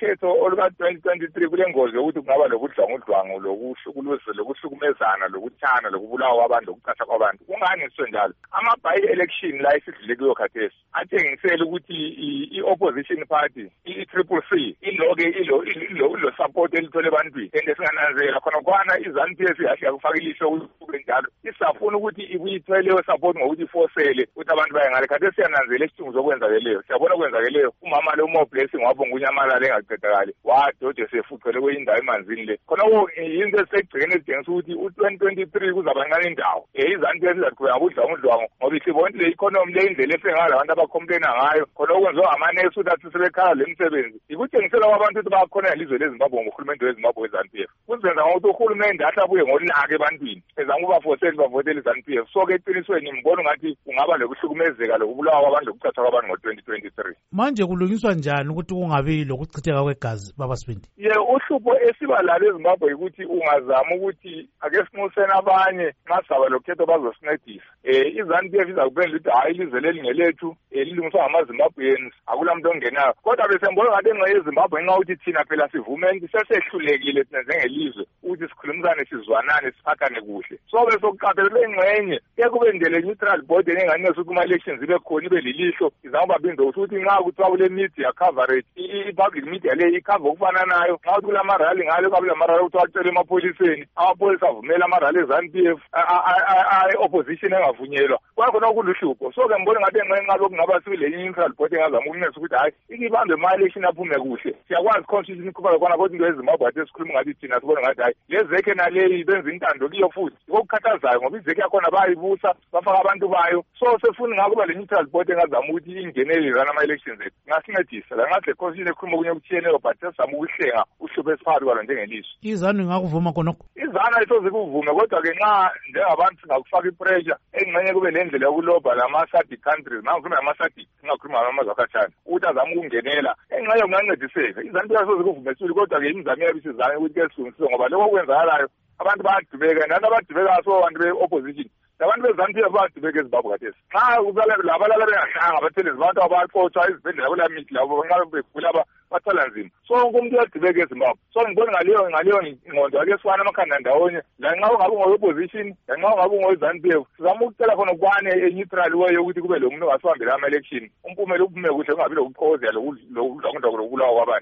ukhetho oluka-2023 kule ngozi yokuthi kungaba lobudlwangudlwangu lokuhlukumezana lokuthana lokubulawa kwabantu lokucatha kwabantu. Kungani ngisho njalo? Ama-by-election la esidlule kuyo khathesi atshengisele ukuthi i-opposition party i-CCC ilo support elithole ebantwini and singananzela khona i-ZANU-PF yahle yakufaka ilihlo kube njalo isafuna ukuthi ibuyithwele leyo support ngokuthi ifosele ukuthi abantu baye ngale. Khathesi siyananzela isidingo zokwenzakeleyo, siyabona okwenzakeleyo. Umama lo More Blessing wabonga unyamalala engaqedakali wadoje sefuthele kweyindawo emanzini le. Khona yinto esigcine esidingisa ukuthi u-2023 kuzabancane indawo i-ZANU-PF izaqhubeka ngobudlwangudlwangu ngoba isibona le economy le indlela efika labantu abacomplaina ngayo khona okwenziwa amanesi ukuthi athi sebekhala le misebenzi ikutshengisela kwabantu ukuthi bakhona ilizwe leZimbabwe ngohulumende weZimbabwe we-ZANU-PF. Kuzenza ngokuthi uhulumende ahle abuye ngolaka ebantwini ezama ukubafosela bavotele i-ZANU-PF. So-ke eqinisweni ngibona ngathi kungaba lokuhlukumezeka lokubulawa kwabantu lokuthathwa kwabantu ngo-2023. Manje kulungiswa njani ukuthi kungabi lokuchitheka kwegazi baba Sibindi? Uhlupho esiba lalo eZimbabwe ukuthi ungazama ukuthi ake sinxusene abanye nxa saba lokhetho bazosincedisa. I-ZANU-PF izakubenzela ukuthi hayi ilizwe lelingelethu lilungiswa ngama-Zimbabweans akula muntu ongenayo. Kodwa bese ngibona ngathi engxenye yeZimbabwe nxa ukuthi thina phela sivumeni sesehlulekile thina njengelizwe ukuthi sikhulumisane sizwanane siphathane kuhle. So bese okuqaphelela engxenye ke kube ndele neutral board engane ukuthi kuma-elections ibe khona ibe lilihlo izama babinza ukuthi nxa kuthiwa kule media coverage i-public media le ikhava okufana nayo nxa kuthi kula marali ngalo kabula marali ukuthi wacela emapholiseni amapholisa avumela amarali eZANU-PF opposition engavunyelwa kwakhona okuluhlupho. So ke ngibona ngathi engxenye nxa lokungaba sibile neutral board engazama ukunesa ukuthi hayi ikibambe ama-election aphume kuhle. Siyakwazi constitution ikhupha khona kodwa into yeZimbabwe athi sikhuluma ngathi thina sibona ngathi hayi lezekhe naleyi benza intando kiyo futhi okukhathazayo ngoba izekhe yakhona bayibusa bafaka abantu bayo. So sefuna ngakuba le neutral board engazama ukuthi ingenele rana ama-elections ethu ngasincedisa la ngathi le constitution ekhuluma kunye okutshiyeneyo but sesizama ukuhlenga uhlupho esiphakathi kwalo njengelizwe. iZANU ingakuvuma khonokho? iZANU ayisoze kuvume kodwa-ke nxa njengabantu singakufaka ipressure engxenye kube lendlela yokuloba lama-SADC countries nangikhuluma ngama-SADC singakhuluma ngamazwe akhatshana ukuthi azame ukungenela engxenye kungancediseka. iZANU ayisoze kuvume sibili kodwa-ke imizamo yabe sizame ukuthi ke silungiswe ngoba lokho okwenzakalayo abantu bayadubeka nani abadubekayo so abantu be-opposition abantu beZANU-PF bayadubeka eZimbabwe khathesi. Nxa labalala bengahlanga abathelezi abantu abaqotshwa izibhedlela kula mithi labo nxa begula bathwala nzima. So wonke umuntu uyadubeka eZimbabwe. So ngibona ngaleyo ngqondo ake sifana amakhanda ndawonye lanxa ungabe ungowe-opposition lanxa ungabe ungowe-ZANU-PF sizama ukucela khona kwane e-neutral way yokuthi kube lo muntu ongasihambela ama-election umpumela uphume kuhle kungabi lokuqhozela lokubulawa kwabantu.